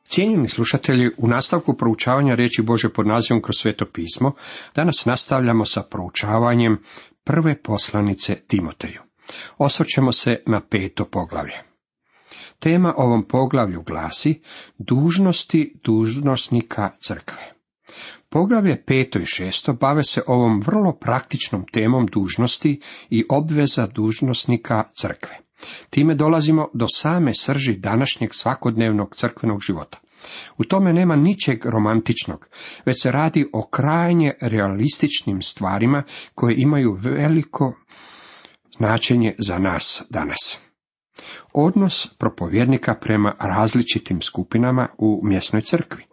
Cijenjeni slušatelji, u nastavku proučavanja riječi Božje pod nazivom Kroz sveto pismo, danas nastavljamo sa proučavanjem prve poslanice Timoteju. Osvrćemo se na 5. poglavlje. Tema ovom poglavlju glasi dužnosti dužnosnika crkve. Poglavlje 5. i 6. bave se ovom vrlo praktičnom temom dužnosti i obveza dužnosnika crkve. Time dolazimo do same srži današnjeg svakodnevnog crkvenog života. U tome nema ničeg romantičnog, već se radi o krajnje realističnim stvarima koje imaju veliko značenje za nas danas. Odnos propovjednika prema različitim skupinama u mjesnoj crkvi.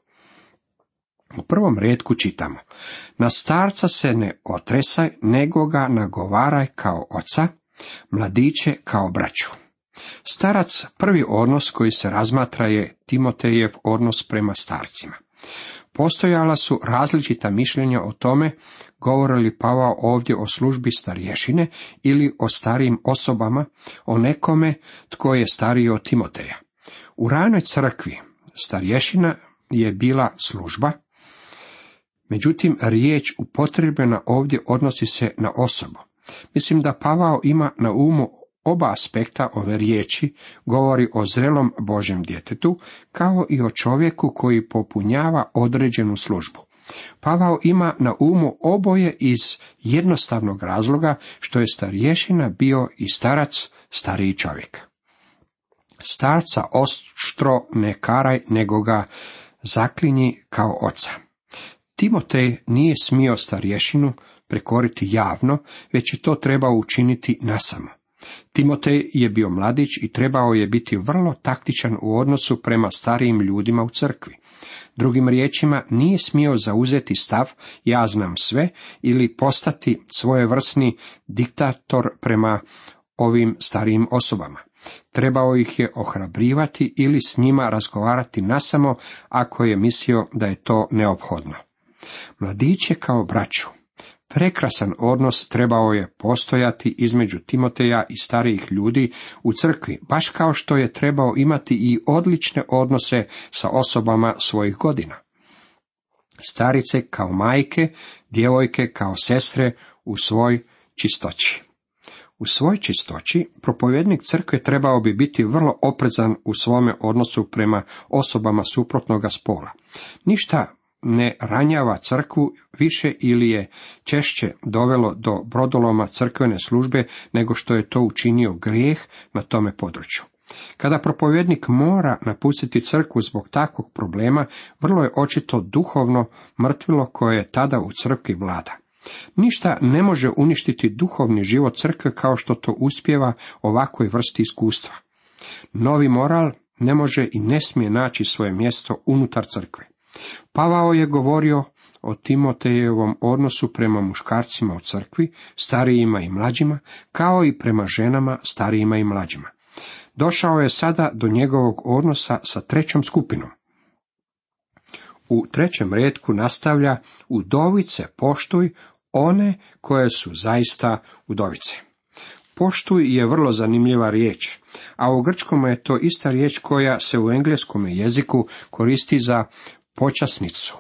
U prvom retku čitamo: na starca se ne otresaj, nego ga nagovaraj kao oca, mladiće kao braću. Starac, prvi odnos koji se razmatra, je Timotejev odnos prema starcima. Postojala su različita mišljenja o tome, govori li Pavao ovdje o službi starješine ili o starijim osobama, o nekome tko je stariji od Timoteja. U ranoj crkvi starješina je bila služba, međutim riječ upotrebljena ovdje odnosi se na osobu. Mislim da Pavao ima na umu oba aspekta ove riječi, govori o zrelom Božjem djetetu, kao i o čovjeku koji popunjava određenu službu. Pavao ima na umu oboje iz jednostavnog razloga što je starješina bio i starac, stariji čovjek. Starca oštro ne karaj, nego ga zaklinji kao oca. Timotej nije smio starješinu prekoriti javno, već je to trebao učiniti nasamo. Timotej je bio mladić i trebao je biti vrlo taktičan u odnosu prema starijim ljudima u crkvi. Drugim riječima, nije smio zauzeti stav ja znam sve ili postati svojevrsni diktator prema ovim starijim osobama. Trebao ih je ohrabrivati ili s njima razgovarati nasamo ako je mislio da je to neophodno. Mladiće kao braću. Prekrasan odnos trebao je postojati između Timoteja i starijih ljudi u crkvi, baš kao što je trebao imati i odlične odnose sa osobama svojih godina. Starice kao majke, djevojke kao sestre u svoj čistoći. U svoj čistoći propovjednik crkve trebao bi biti vrlo oprezan u svome odnosu prema osobama suprotnoga spola. Ništa ne ranjava crkvu više ili je češće dovelo do brodoloma crkvene službe nego što je to učinio grijeh na tome području. Kada propovjednik mora napustiti crkvu zbog takvog problema, vrlo je očito duhovno mrtvilo koje je tada u crkvi vlada. Ništa ne može uništiti duhovni život crkve kao što to uspijeva ovakvoj vrsti iskustva. Novi moral ne može i ne smije naći svoje mjesto unutar crkve. Pavao je govorio o Timotejevom odnosu prema muškarcima u crkvi, starijima i mlađima, kao i prema ženama, starijima i mlađima. Došao je sada do njegovog odnosa sa trećom skupinom. U trećem retku nastavlja: udovice poštuj one koje su zaista udovice. Poštuj je vrlo zanimljiva riječ, a u grčkom je to ista riječ koja se u engleskom jeziku koristi za počasnicu,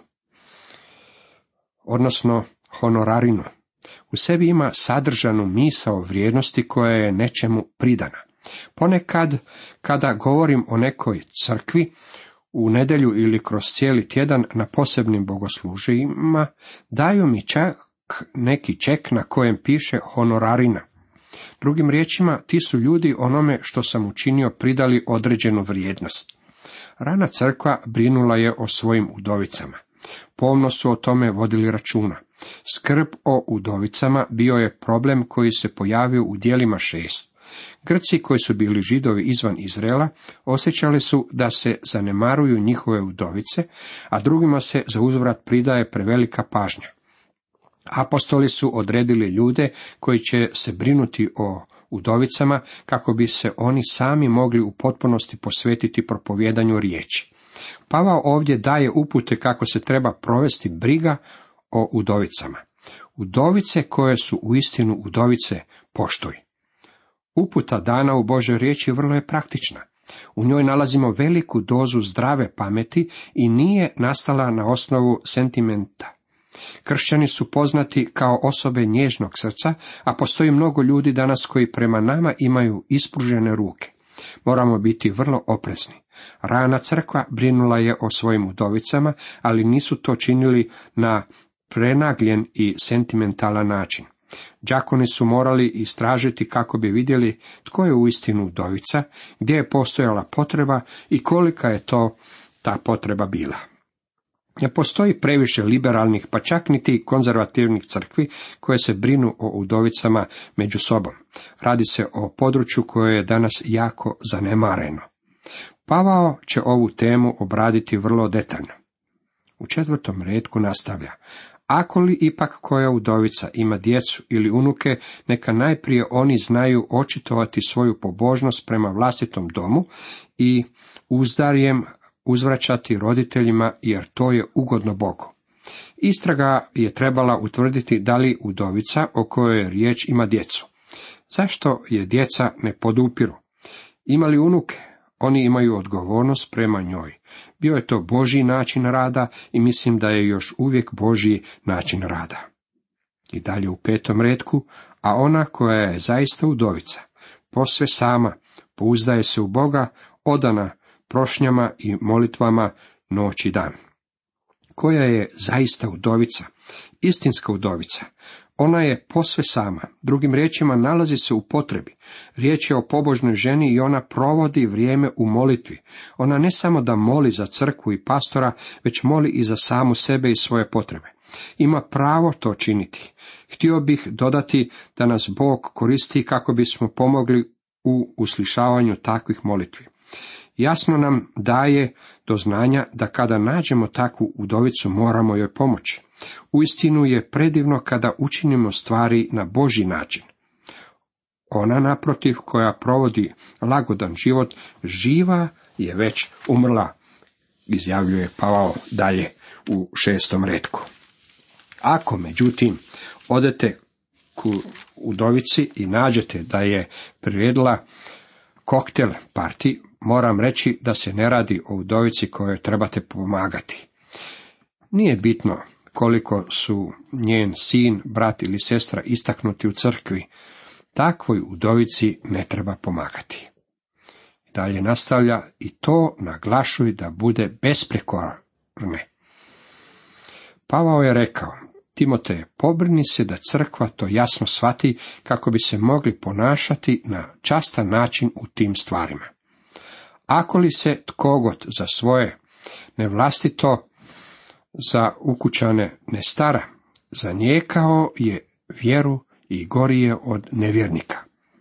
odnosno honorarinu. U sebi ima sadržanu misao vrijednosti koja je nečemu pridana. Ponekad, kada govorim o nekoj crkvi, u nedjelju ili kroz cijeli tjedan na posebnim bogoslužijima, daju mi čak neki ček na kojem piše honorarina. Drugim riječima, ti su ljudi onome što sam učinio pridali određenu vrijednost. Rana crkva brinula je o svojim udovicama. Pomno su o tome vodili računa. Skrb o udovicama bio je problem koji se pojavio u djelima 6. Grci koji su bili Židovi izvan Izraela osjećali su da se zanemaruju njihove udovice, a drugima se za uzvrat pridaje prevelika pažnja. Apostoli su odredili ljude koji će se brinuti o udovicama kako bi se oni sami mogli u potpunosti posvetiti propovjedanju riječi. Pavao ovdje daje upute kako se treba provesti briga o udovicama. Udovice koje su uistinu udovice poštuj. Uputa dana u Božoj riječi vrlo je praktična. U njoj nalazimo veliku dozu zdrave pameti i nije nastala na osnovu sentimenta. Kršćani su poznati kao osobe nježnog srca, a postoji mnogo ljudi danas koji prema nama imaju ispružene ruke. Moramo biti vrlo oprezni. Rana crkva brinula je o svojim udovicama, ali nisu to činili na prenagljen i sentimentalan način. Đakoni su morali istražiti kako bi vidjeli tko je uistinu udovica, gdje je postojala potreba i kolika je to ta potreba bila. Ne postoji previše liberalnih, pa čak niti konzervativnih crkvi koje se brinu o udovicama među sobom. Radi se o području koje je danas jako zanemareno. Pavao će ovu temu obraditi vrlo detaljno. U 4. retku nastavlja: ako li ipak koja udovica ima djecu ili unuke, neka najprije oni znaju očitovati svoju pobožnost prema vlastitom domu i uzdarjem uzvraćati roditeljima, jer to je ugodno Bogu. Istraga je trebala utvrditi da li udovica o kojoj je riječ ima djecu. Zašto je djeca ne podupiru? Ima li unuke? Oni imaju odgovornost prema njoj. Bio je to Božji način rada i mislim da je još uvijek Božji način rada. I dalje u 5. retku: a ona koja je zaista udovica, posve sama, pouzdaje se u Boga, odana prošnjama i molitvama noć i dan. Koja je zaista udovica? Istinska udovica. Ona je posve sama, drugim riječima nalazi se u potrebi. Riječ je o pobožnoj ženi i ona provodi vrijeme u molitvi. Ona ne samo da moli za crkvu i pastora, već moli i za samu sebe i svoje potrebe. Ima pravo to činiti. Htio bih dodati da nas Bog koristi kako bismo pomogli u uslišavanju takvih molitvi. Jasno nam daje do znanja da kada nađemo takvu udovicu moramo joj pomoći. Uistinu je predivno kada učinimo stvari na Božji način. Ona, naprotiv, koja provodi lagodan život, živa je već umrla, izjavljuje Pavao dalje u 6. retku. Ako, međutim, odete ku udovici i nađete da je priredila koktel parti, moram reći da se ne radi o udovici kojoj trebate pomagati. Nije bitno koliko su njen sin, brat ili sestra istaknuti u crkvi, takvoj udovici ne treba pomagati. Dalje nastavlja: i to naglašuj da bude besprekorne. Pavao je rekao: Timoteje, pobrini se da crkva to jasno shvati kako bi se mogli ponašati na častan način u tim stvarima. Ako li se tkogod za svoje nevlastito za ukućane ne stara, zanijekao je vjeru i gori je od nevjernika.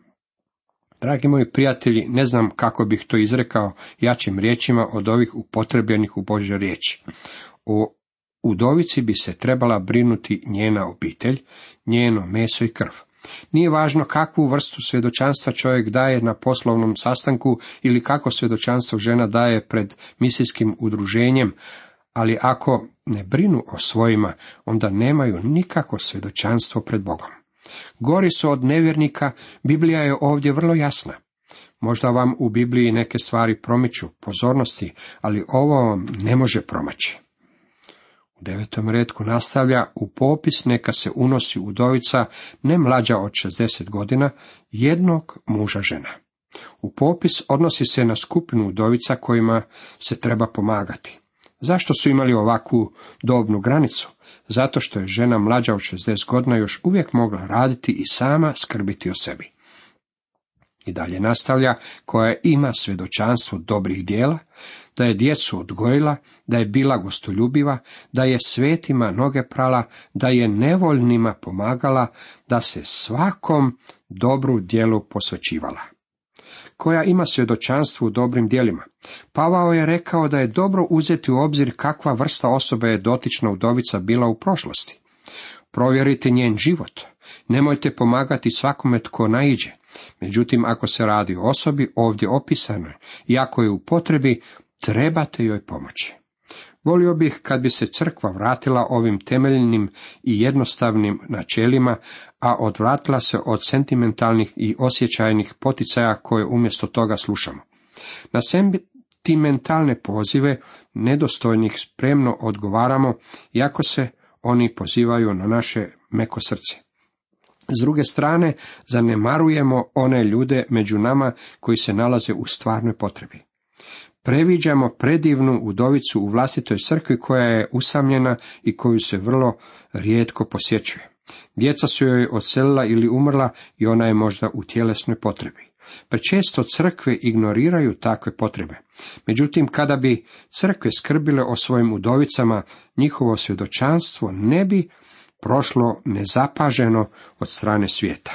Dragi moji prijatelji, ne znam kako bih to izrekao jačim riječima od ovih upotrebljenih u Božjoj riječi. O udovici bi se trebala brinuti njena obitelj, njeno meso i krv. Nije važno kakvu vrstu svjedočanstva čovjek daje na poslovnom sastanku ili kako svjedočanstvo žena daje pred misijskim udruženjem, ali ako ne brinu o svojima, onda nemaju nikakvo svjedočanstvo pred Bogom. Gori su od nevjernika, Biblija je ovdje vrlo jasna. Možda vam u Bibliji neke stvari promiču pozornosti, ali ovo vam ne može promaći. U 9. retku nastavlja: u popis neka se unosi udovica ne mlađa od 60 godina, jednog muža žena. U popis odnosi se na skupinu udovica kojima se treba pomagati. Zašto su imali ovakvu dobnu granicu? Zato što je žena mlađa od 60 godina još uvijek mogla raditi i sama skrbiti o sebi. I dalje nastavlja: koja ima svjedočanstvo dobrih djela, da je djecu odgojila, da je bila gostoljubiva, da je svetima noge prala, da je nevoljnima pomagala, da se svakom dobru djelu posvećivala. Koja ima svjedočanstvo u dobrim djelima. Pavao je rekao da je dobro uzeti u obzir kakva vrsta osobe je dotična udovica bila u prošlosti. Provjerite njen život. Nemojte pomagati svakome tko naiđe. Međutim, ako se radi o osobi ovdje opisanoj i ako je u potrebi, trebate joj pomoći. Volio bih kad bi se crkva vratila ovim temeljnim i jednostavnim načelima, a odvratila se od sentimentalnih i osjećajnih poticaja koje umjesto toga slušamo. Na sentimentalne pozive nedostojnih spremno odgovaramo, iako se oni pozivaju na naše meko srce. S druge strane, zanemarujemo one ljude među nama koji se nalaze u stvarnoj potrebi. Previđamo predivnu udovicu u vlastitoj crkvi koja je usamljena i koju se vrlo rijetko posjećuje. Djeca su joj odselila ili umrla i ona je možda u tjelesnoj potrebi. Prečesto crkve ignoriraju takve potrebe. Međutim, kada bi crkve skrbile o svojim udovicama, njihovo svjedočanstvo ne bi prošlo nezapaženo od strane svijeta.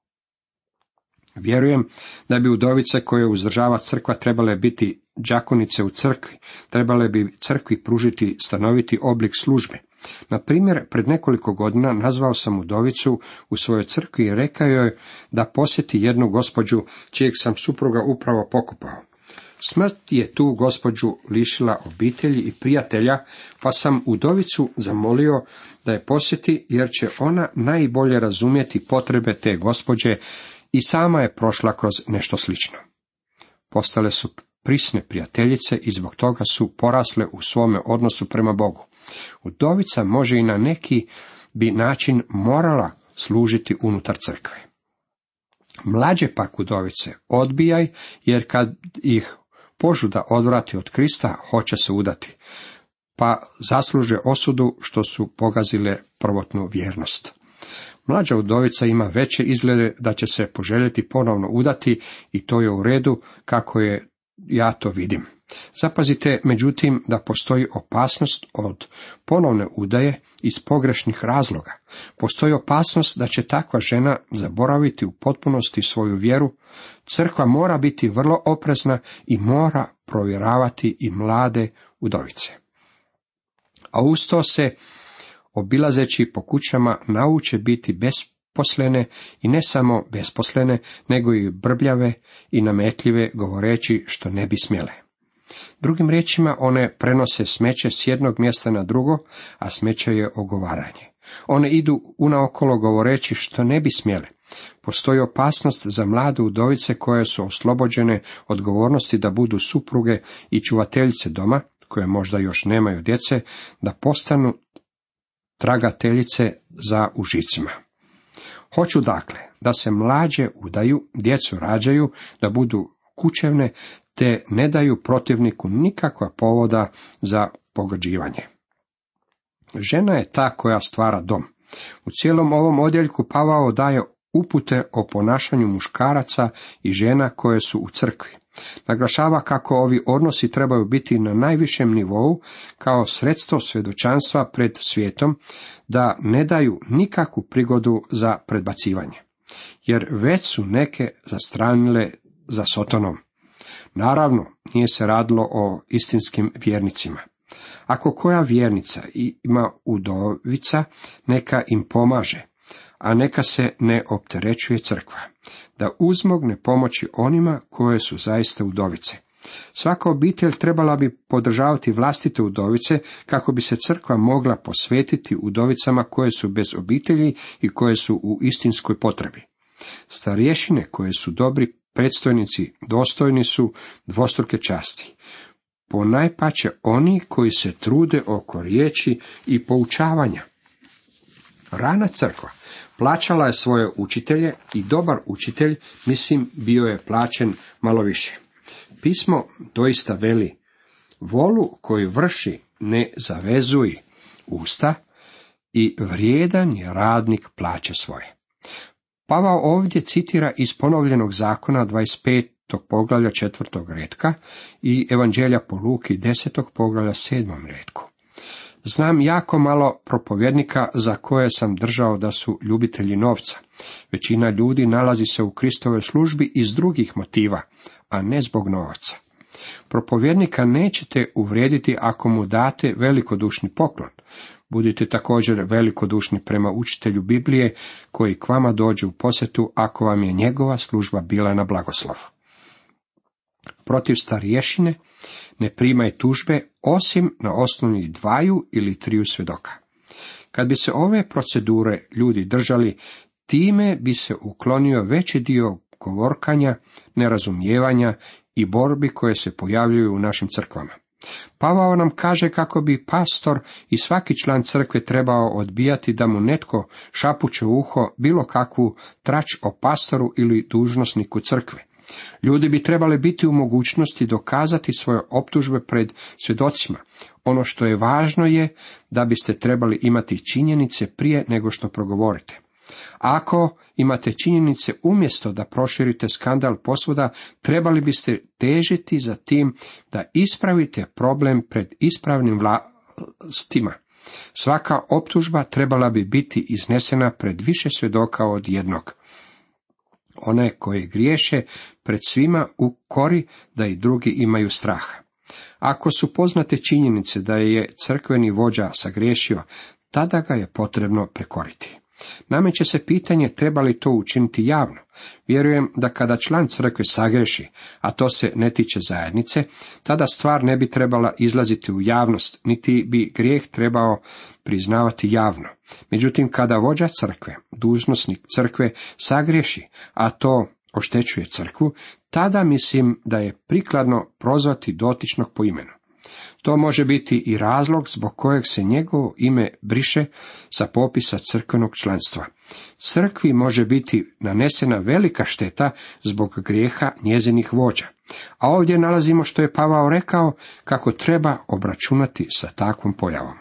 Vjerujem da bi udovice koje uzdržava crkva trebale biti đakonice u crkvi, trebale bi crkvi pružiti stanoviti oblik službe. Na primjer, pred nekoliko godina nazvao sam udovicu u svojoj crkvi i rekao joj da posjeti jednu gospođu čijeg sam supruga upravo pokopao. Smrt je tu gospođu lišila obitelji i prijatelja, pa sam udovicu zamolio da je posjeti, jer će ona najbolje razumjeti potrebe te gospođe i sama je prošla kroz nešto slično. Postale su prisne prijateljice i zbog toga su porasle u svome odnosu prema Bogu. Udovica može i na neki bi način morala služiti unutar crkve. Mlađe pak udovice odbijaj, jer kad ih požuda odvrati od Krista, hoće se udati, pa zasluže osudu što su pogazile prvotnu vjernost. Mlađa udovica ima veće izglede da će se poželjeti ponovno udati i to je u redu kako je ja to vidim. Zapazite, međutim, da postoji opasnost od ponovne udaje iz pogrešnih razloga. Postoji opasnost da će takva žena zaboraviti u potpunosti svoju vjeru. Crkva mora biti vrlo oprezna i mora provjeravati i mlade udovice. A uz to se, obilazeći po kućama, nauče biti besposlene i ne samo besposlene, nego i brbljave i nametljive, govoreći što ne bi smjele. Drugim riječima, one prenose smeće s jednog mjesta na drugo, a smeće je ogovaranje. One idu unaokolo govoreći što ne bi smjele. Postoji opasnost za mlade udovice koje su oslobođene odgovornosti da budu supruge i čuvateljice doma, koje možda još nemaju djece, da postanu tragateljice za užicima. Hoću dakle da se mlađe udaju, djecu rađaju, da budu kućevne, te ne daju protivniku nikakva povoda za pogođivanje. Žena je ta koja stvara dom. U cijelom ovom odjeljku Pavao daje upute o ponašanju muškaraca i žena koje su u crkvi. Naglašava kako ovi odnosi trebaju biti na najvišem nivou kao sredstvo svjedočanstva pred svijetom, da ne daju nikakvu prigodu za predbacivanje. Jer već su neke zastranile za Sotonom. Naravno, nije se radilo o istinskim vjernicima. Ako koja vjernica ima udovica, neka im pomaže, a neka se ne opterećuje crkva, da uzmogne pomoći onima koje su zaista udovice. Svaka obitelj trebala bi podržavati vlastite udovice kako bi se crkva mogla posvetiti udovicama koje su bez obitelji i koje su u istinskoj potrebi. Starješine koje su dobri predstojnici dostojni su dvostruke časti. Ponajpače oni koji se trude oko riječi i poučavanja. Rana crkva plaćala je svoje učitelje i dobar učitelj, bio je plaćen malo više. Pismo doista veli, volu koju vrši ne zavezuj usta i vrijedan je radnik plaće svoje. Pavao ovdje citira iz Ponovljenog zakona 25. poglavlja 4. retka i Evanđelja po Luki 10. poglavlja 7. retku. Znam jako malo propovjednika za koje sam držao da su ljubitelji novca. Većina ljudi nalazi se u Kristovoj službi iz drugih motiva, a ne zbog novaca. Propovjednika nećete uvrijediti ako mu date velikodušni poklon. Budite također velikodušni prema učitelju Biblije koji k vama dođe u posjetu ako vam je njegova služba bila na blagoslov. Protiv starješine ne primaj tužbe osim na osnovi 2 ili 3 svjedoka. Kad bi se ove procedure ljudi držali, time bi se uklonio veći dio govorkanja, nerazumijevanja i borbi koje se pojavljuju u našim crkvama. Pavao nam kaže kako bi pastor i svaki član crkve trebao odbijati da mu netko šapuće u uho bilo kakvu trač o pastoru ili dužnosniku crkve. Ljudi bi trebali biti u mogućnosti dokazati svoje optužbe pred svjedocima. Ono što je važno je da biste trebali imati činjenice prije nego što progovorite. Ako imate činjenice umjesto da proširite skandal posvuda, trebali biste težiti za tim da ispravite problem pred ispravnim vlastima. Svaka optužba trebala bi biti iznesena pred više svjedoka od jednog. One koji griješe pred svima u kori da i drugi imaju straha. Ako su poznate činjenice da je crkveni vođa sagriješio, tada ga je potrebno prekoriti. Nameće se pitanje treba li to učiniti javno. Vjerujem da kada član crkve sagreši, a to se ne tiče zajednice, tada stvar ne bi trebala izlaziti u javnost, niti bi grijeh trebao priznavati javno. Međutim, kada vođa crkve, dužnosnik crkve sagriješi, a to oštećuje crkvu, tada mislim da je prikladno prozvati dotičnog po imenu. To može biti i razlog zbog kojeg se njegovo ime briše sa popisa crkvenog članstva. Crkvi može biti nanesena velika šteta zbog grijeha njezinih vođa. A ovdje nalazimo što je Pavao rekao kako treba obračunati sa takvom pojavom.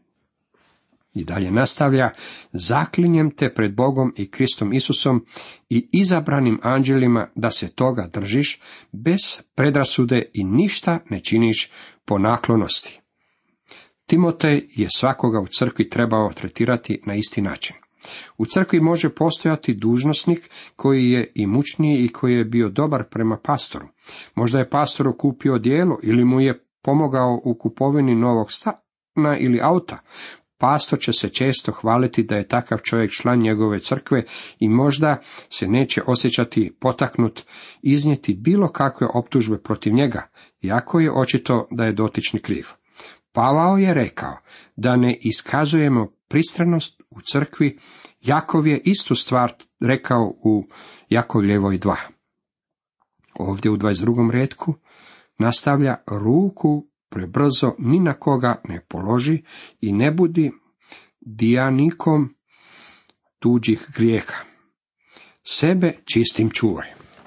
I dalje nastavlja, zaklinjem te pred Bogom i Kristom Isusom i izabranim anđelima da se toga držiš bez predrasude i ništa ne činiš po naklonosti. Timotej je svakoga u crkvi trebao tretirati na isti način. U crkvi može postojati dužnosnik koji je imućniji i koji je bio dobar prema pastoru. Možda je pastoru kupio odijelo ili mu je pomogao u kupovini novog stana ili auta. Pastor će se često hvaliti da je takav čovjek član njegove crkve i možda se neće osjećati potaknut iznijeti bilo kakve optužbe protiv njega, iako je očito da je dotični kriv. Pavao je rekao da ne iskazujemo pristranost u crkvi. Jakov je istu stvar rekao u Jakovljevoj 2. Ovdje u 22. retku nastavlja, ruku prebrzo ni na koga ne položi i ne budi dijanikom tuđih grijeha. Sebe čistim čuvaj.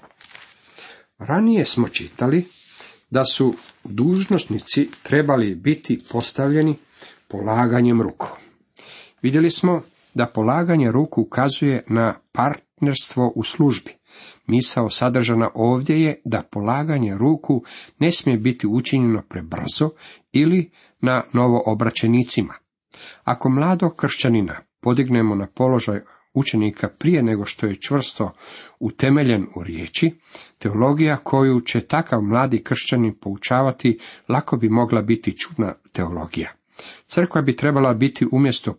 Ranije smo čitali da su dužnosnici trebali biti postavljeni polaganjem ruku. Vidjeli smo da polaganje ruku ukazuje na partnerstvo u službi. Misao sadržana ovdje je da polaganje ruku ne smije biti učinjeno prebrzo ili na novoobraćenicima. Ako mladog kršćanina podignemo na položaj učenika prije nego što je čvrsto utemeljen u riječi, teologija koju će takav mladi kršćanin poučavati lako bi mogla biti čudna teologija. Crkva bi trebala biti umjesto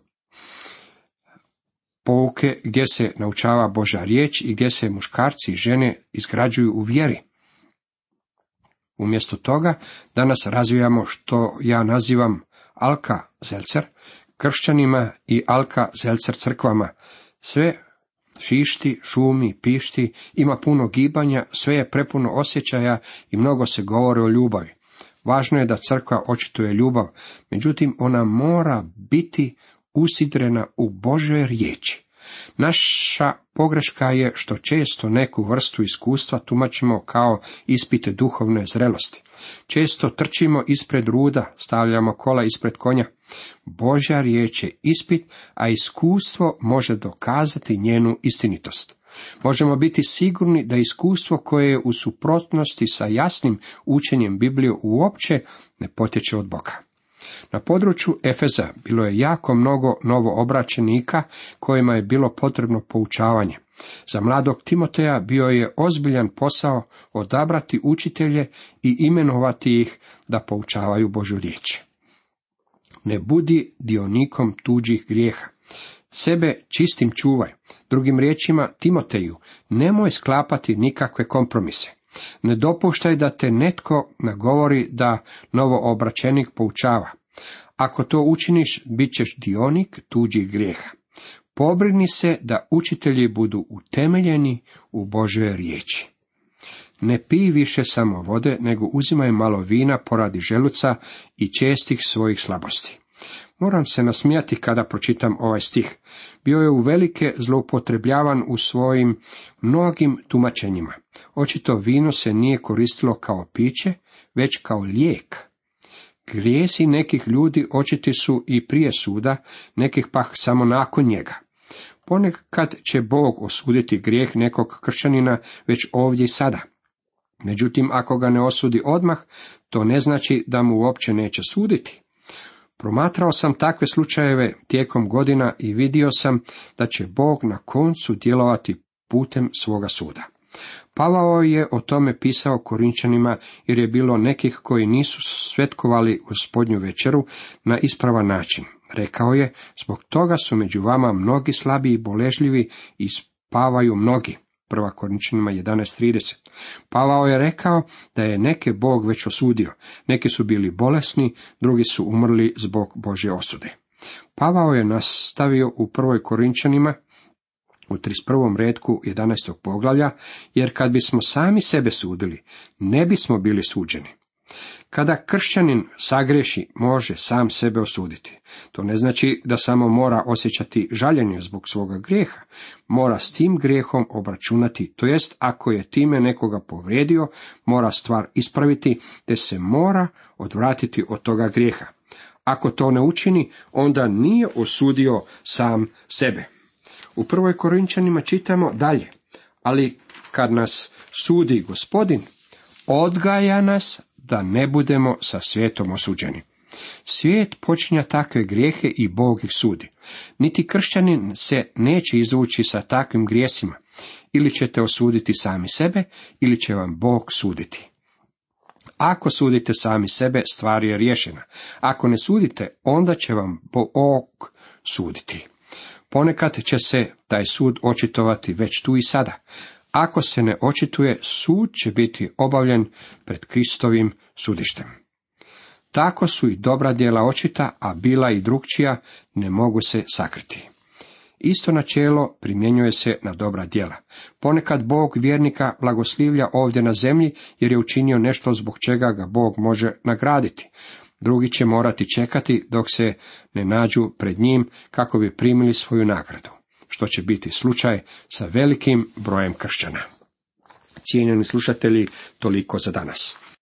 pouke gdje se naučava Božja riječ i gdje se muškarci i žene izgrađuju u vjeri. Umjesto toga danas razvijamo što ja nazivam Alka-Zelcer kršćanima i Alka-Zelcer crkvama. Sve šišti, šumi, pišti, ima puno gibanja, sve je prepuno osjećaja i mnogo se govori o ljubavi. Važno je da crkva očituje ljubav, međutim ona mora biti usidrena u Božoj riječi. Naša pogreška je što često neku vrstu iskustva tumačimo kao ispite duhovne zrelosti. Često trčimo ispred ruda, stavljamo kola ispred konja. Božja riječ je ispit, a iskustvo može dokazati njenu istinitost. Možemo biti sigurni da iskustvo koje je u suprotnosti sa jasnim učenjem Biblije uopće ne potječe od Boga. Na području Efeza bilo je jako mnogo novoobraćenika kojima je bilo potrebno poučavanje. Za mladog Timoteja bio je ozbiljan posao odabrati učitelje i imenovati ih da poučavaju Božju riječ. Ne budi dionikom tuđih grijeha. Sebe čistim čuvaj. Drugim riječima, Timoteju, nemoj sklapati nikakve kompromise. Ne dopuštaj da te netko nagovori da novoobraćenik poučava. Ako to učiniš, bit ćeš dionik tuđih grijeha. Pobrini se da učitelji budu utemeljeni u Božoj riječi. ne pij više samo vode, nego uzimaj malo vina poradi želuca i čestih svojih slabosti. Moram se nasmijati kada pročitam ovaj stih. Bio je uvelike zloupotrebljavan u svojim mnogim tumačenjima. Očito vino se nije koristilo kao piće, već kao lijek. Grijesi nekih ljudi očiti su i prije suda, nekih pak samo nakon njega. Ponekad će Bog osuditi grijeh nekog kršćanina već ovdje i sada. Međutim, ako ga ne osudi odmah, to ne znači da mu uopće neće suditi. Promatrao sam takve slučajeve tijekom godina i vidio sam da će Bog na koncu djelovati putem svoga suda. Pavao je o tome pisao Korinčanima jer je bilo nekih koji nisu svetkovali Gospodnju večeru na ispravan način. Rekao je, zbog toga su među vama mnogi slabi i boležljivi i spavaju mnogi. 1. Korinčanima 11:30. Pavao je rekao da je neke Bog već osudio. Neki su bili bolesni, drugi su umrli zbog Božje osude. Pavao je nastavio u 1. Korinčanima u 31. retku 11. poglavlja, jer kad bismo sami sebe sudili, ne bismo bili suđeni. Kada kršćanin sagreši, može sam sebe osuditi. To ne znači da samo mora osjećati žaljenje zbog svoga grijeha. Mora s tim grijehom obračunati, to jest ako je time nekoga povrijedio, mora stvar ispraviti, te se mora odvratiti od toga grijeha. Ako to ne učini, onda nije osudio sam sebe. U 1. Korinčanima čitamo dalje, ali kad nas sudi Gospodin, odgaja nas da ne budemo sa svijetom osuđeni. Svijet počinja takve grijehe i Bog ih sudi. Niti kršćanin se neće izvući sa takvim grijesima. Ili ćete osuditi sami sebe, ili će vam Bog suditi. Ako sudite sami sebe, stvar je riješena. Ako ne sudite, onda će vam Bog suditi. Ponekad će se taj sud očitovati već tu i sada. Ako se ne očituje, sud će biti obavljen pred Kristovim sudištem. Tako su i dobra djela očita, a bila i drukčija ne mogu se sakriti. Isto načelo primjenjuje se na dobra djela. Ponekad Bog vjernika blagoslivlja ovdje na zemlji jer je učinio nešto zbog čega ga Bog može nagraditi. Drugi će morati čekati dok se ne nađu pred njim kako bi primili svoju nagradu, što će biti slučaj sa velikim brojem kršćana. Cijenjeni slušatelji, toliko za danas.